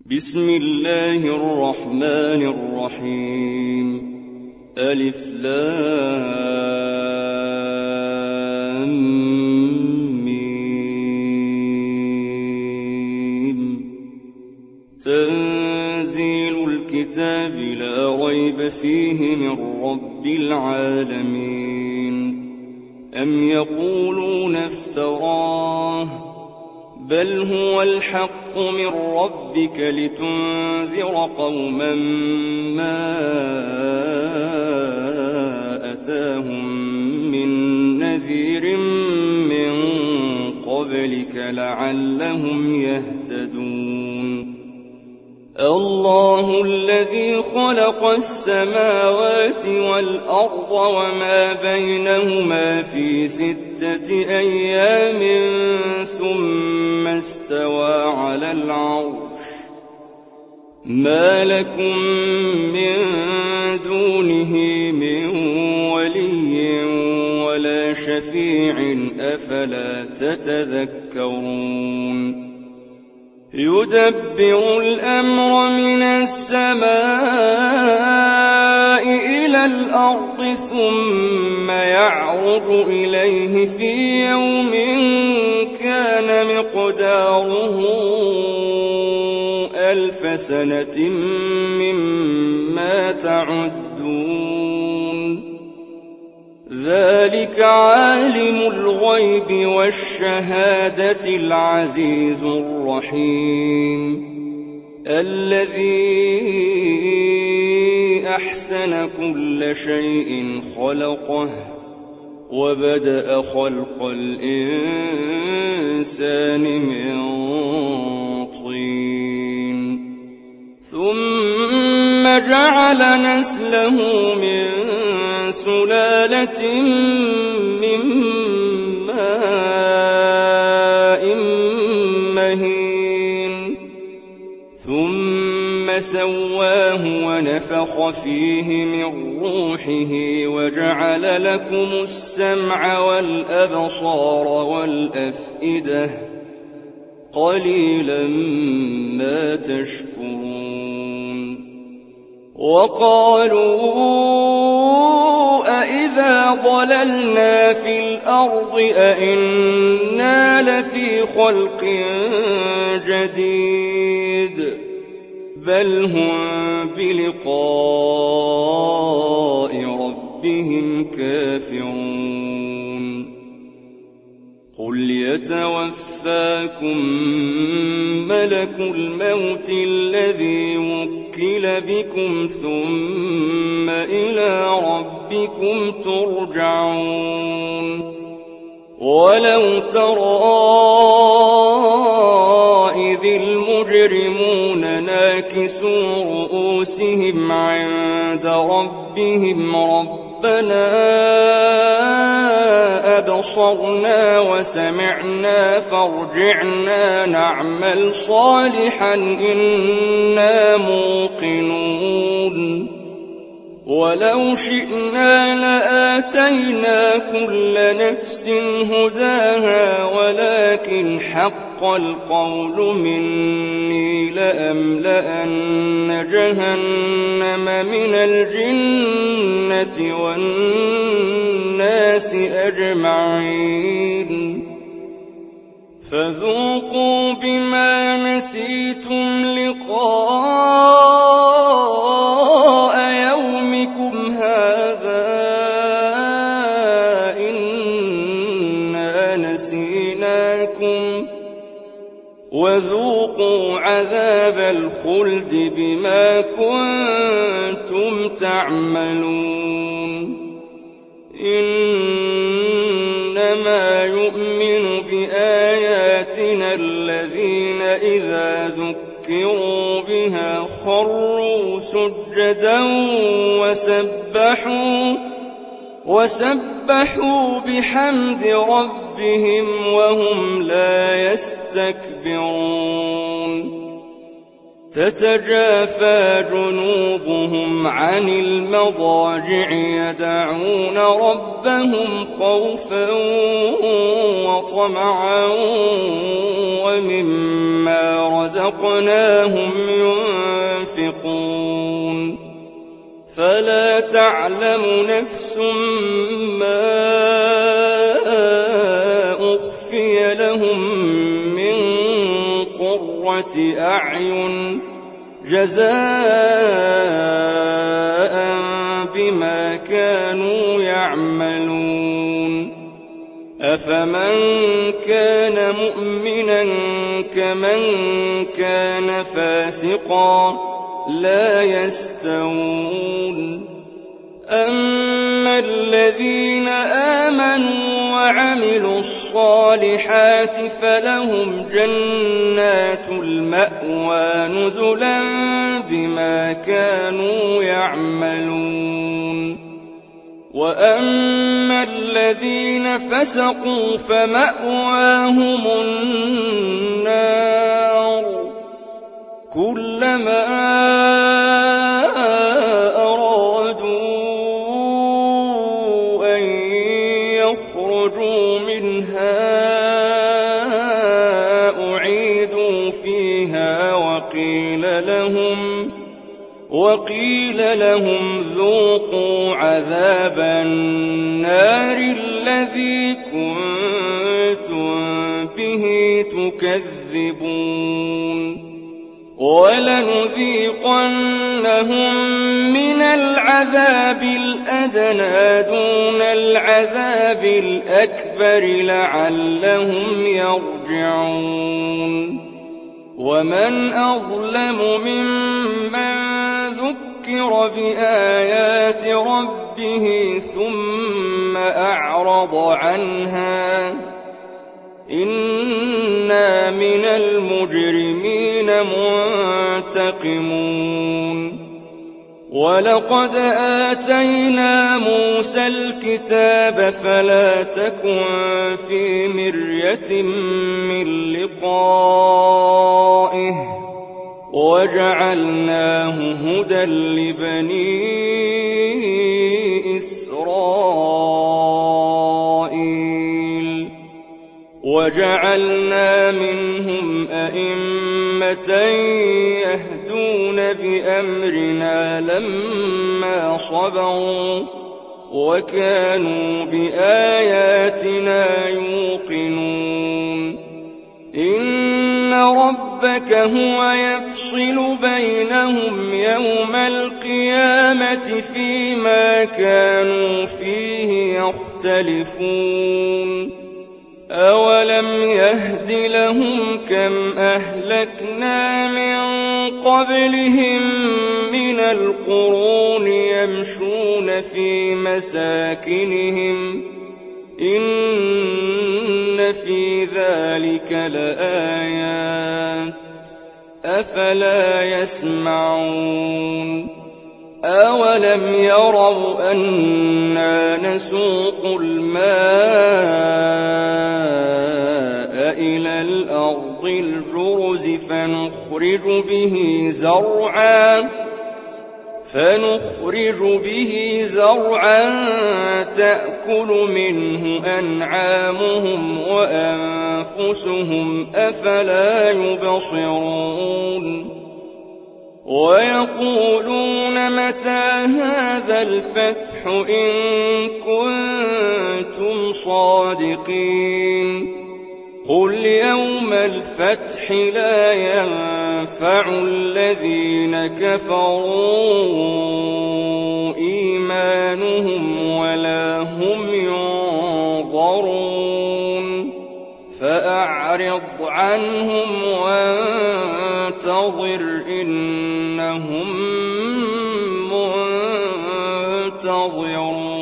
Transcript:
بسم الله الرحمن الرحيم. ألف لام ميم. تنزيل الكتاب لا ريب فيه من رب العالمين. أم يقولون افتراه بل هو الحق من ربك لتنذر قوما ما أتاهم من نذير من قبلك لعلهم يهتدون. الله الذي خلق السماوات والأرض وما بينهما في 6 أيام ثم استوى على العرش. ما لكم من دونه من ولي ولا شفيع أفلا تتذكرون. يدبر الأمر من السماء إلى الأرض ثم يعرج إليه في يوم كان مقداره 1000 سنة مما تعدون. ذلك عالم الغيب والشهادة العزيز الرحيم. الذي أحسن كل شيء خلقه وبدأ خلق الإنسان من طين ثم جعل نسله من سلالة من ماء مهين ثم سواه ونفخ فيه من روحه وجعل لكم السمع والأبصار والأفئدة قليلا ما تشكرون. وقالوا أإذا ضللنا في الأرض أإنا لفي خلق جديد بل هم بلقاء ربهم كافرون. قل يتوفاكم ملك الموت الذي وكل بكم ثم إلى ربكم ترجعون. ولو ترى إذ المجرمون ناكسوا رؤوسهم عند ربهم ربنا أبصرنا وسمعنا فارجعنا نعمل صالحا إنا موقنون. ولو شئنا لآتينا كل نفس هداها ولكن حق القول مني لأملأن جهنم من الجنة والناس أجمعين. فذوقوا بما نسيتم لقاء يومكم هذا إنا نسيناكم وذوقوا عذاب الخلد بما كنتم تعملون. إنما يؤمن بآياتنا الذين إذا ذكروا بها خروا سجدا وسبحوا بحمد ربهم وهم لا يستكبرون. تتجافى جنوبهم عن المضاجع يدعون ربهم خوفا وطمعا ومما رزقناهم ينفقون فلا تعلم نفس ما أخفي لهم من قرة أعين جزاء بما كانوا يعملون أفمن كان مؤمنا كمن كان فاسقا لا يستوون أما الذين آمنوا وعملوا الصالحات فلهم جنات المأوى نزلا بما كانوا يعملون وأما الذين فسقوا فمأواهم النار كلما يخرجوا منها أعيدوا فيها وقيل لهم ذوقوا عذاب النار الذي كنتم به تكذبون ولنذيقنهم من العذاب الأدنى دون العذاب الأكبر لعلهم يرجعون ومن أظلم ممن ذكر بآيات ربه ثم أعرض عنها إنا من المجرمين منتقمون ولقد آتينا موسى الكتاب فلا تكن في مرية من لقائه وجعلناه هدى لبني إسرائيل وجعلنا منهم أئمة يهدون بأمرنا لما صبروا وكانوا بآياتنا يوقنون إن ربك هو يفصل بينهم يوم القيامة فيما كانوا فيه يختلفون أولم يهد لهم كم أهلكنا من قبلهم من القرون يمشون في مساكنهم إن في ذلك لآيات أفلا يسمعون أولم يروا أنا نسوق الماء إلى الأرض الجرز فنخرج به زرعا تأكل منه أنعامهم وأنفسهم أفلا يبصرون ويقولون متى هذا الفتح إن كنتم صادقين قل يوم الفتح لا ينفع الذين كفروا إيمانهم ولا هم ينظرون فأعرض عنهم وانتظر إنهم منتظرون